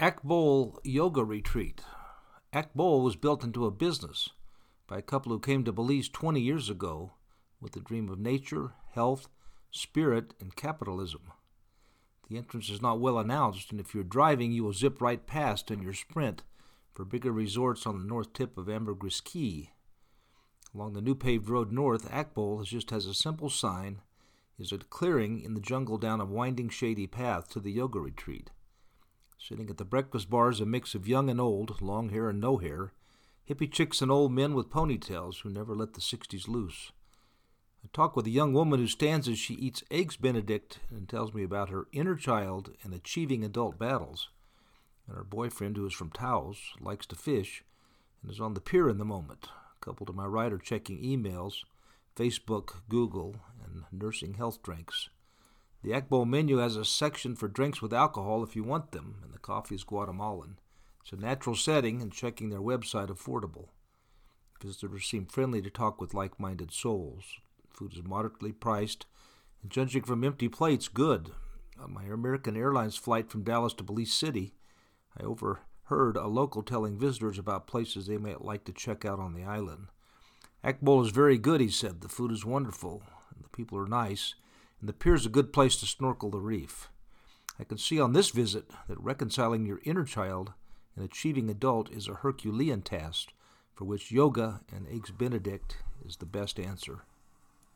Akbol Yoga Retreat. Akbol was built into a business by a couple who came to Belize 20 years ago with the dream of nature, health, spirit, and capitalism. The entrance is not well announced, and if you're driving, you will zip right past in your sprint for bigger resorts on the north tip of Ambergris Caye. Along the new paved road north, Akbol just has a simple sign, is a clearing in the jungle down a winding shady path to the yoga retreat. Sitting at the breakfast bar is a mix of young and old, long hair and no hair, hippie chicks and old men with ponytails who never let the 60s loose. I talk with a young woman who stands as she eats Eggs Benedict and tells me about her inner child and achieving adult battles, and her boyfriend, who is from Taos, likes to fish, and is on the pier in the moment. Coupled to my right are checking emails, Facebook, Google, and nursing health drinks. The Akbol menu has a section for drinks with alcohol if you want them, and the coffee is Guatemalan. It's a natural setting, and checking their website affordable. Visitors seem friendly to talk with like-minded souls. Food is moderately priced, and judging from empty plates, good. On my American Airlines flight from Dallas to Belize City, I overheard a local telling visitors about places they might like to check out on the island. Akbol is very good, he said. The food is wonderful, and the people are nice, and the pier is a good place to snorkel the reef. I can see on this visit that reconciling your inner child and achieving adult is a Herculean task, for which yoga and Eggs Benedict is the best answer.